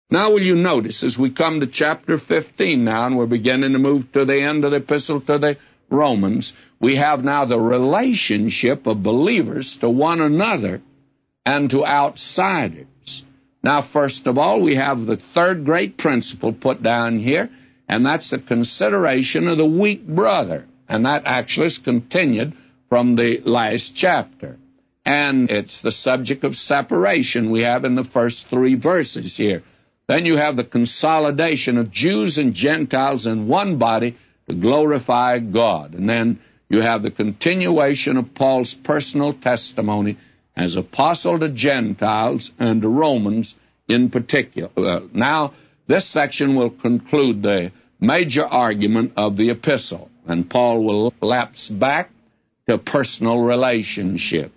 Now will you notice, as we come to chapter 15 now, and we're beginning to move to the end of the epistle to the Romans, we have now the relationship of believers to one another and to outsiders. Now, first of all, we have the third great principle put down here, and that's the consideration of the weak brother. And that actually is continued from the last chapter. And it's the subject of separation we have in the first 3 verses here. Then you have the consolidation of Jews and Gentiles in one body to glorify God. And then you have the continuation of Paul's personal testimony as apostle to Gentiles and to Romans in particular. Now, this section will conclude the major argument of the epistle, and Paul will lapse back to personal relationships.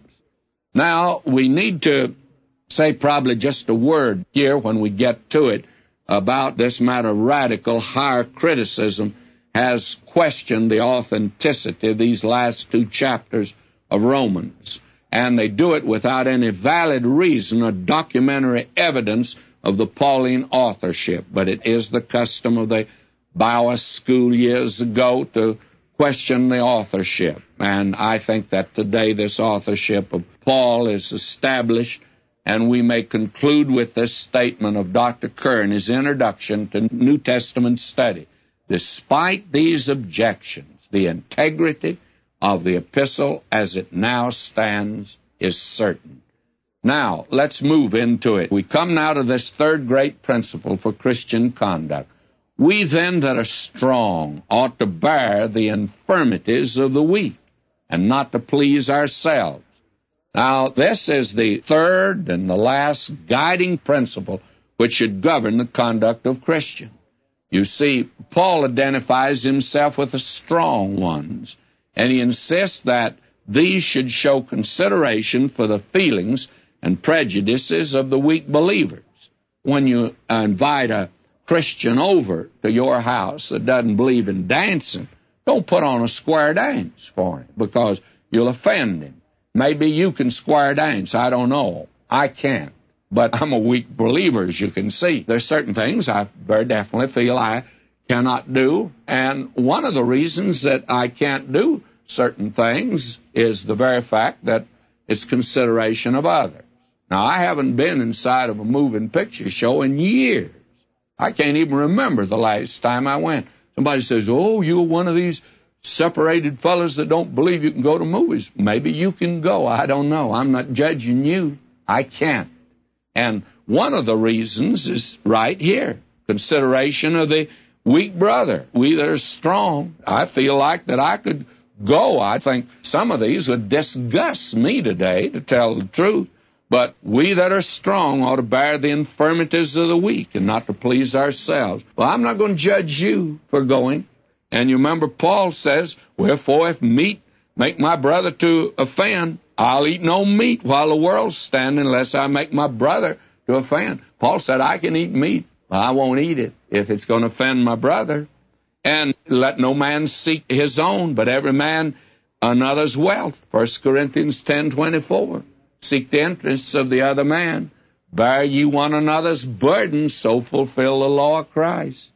Now, we need to say probably just a word here when we get to it about this matter. Radical higher criticism has questioned the authenticity of these last 2 chapters of Romans, and they do it without any valid reason or documentary evidence of the Pauline authorship. But it is the custom of the Bauer School years ago to question the authorship, and I think that today this authorship of Paul is established. And we may conclude with this statement of Dr. Kerr in his introduction to New Testament study. Despite these objections, the integrity of the epistle as it now stands is certain. Now, let's move into it. We come now to this third great principle for Christian conduct. We then that are strong ought to bear the infirmities of the weak, and not to please ourselves. Now, this is the third and the last guiding principle which should govern the conduct of Christians. You see, Paul identifies himself with the strong ones, and he insists that these should show consideration for the feelings and prejudices of the weak believers. When you invite a Christian over to your house that doesn't believe in dancing, don't put on a square dance for him, because you'll offend him. Maybe you can square dance. I don't know. I can't. But I'm a weak believer, as you can see. There's certain things I very definitely feel I cannot do. And one of the reasons that I can't do certain things is the very fact that it's consideration of others. Now, I haven't been inside of a moving picture show in years. I can't even remember the last time I went. Somebody says, oh, you're one of these separated fellas that don't believe you can go to movies. Maybe you can go. I don't know. I'm not judging you. I can't. And one of the reasons is right here. Consideration of the weak brother. We that are strong, I feel like that I could go. I think some of these would disgust me today, to tell the truth. But we that are strong ought to bear the infirmities of the weak and not to please ourselves. Well, I'm not going to judge you for going. And you remember Paul says, wherefore if meat make my brother to offend, I'll eat no meat while the world's standing unless I make my brother to offend. Paul said, I can eat meat, but I won't eat it if it's going to offend my brother. And let no man seek his own, but every man another's wealth. 1 Corinthians 10:24. Seek the interests of the other man. Bear ye one another's burdens, so fulfill the law of Christ.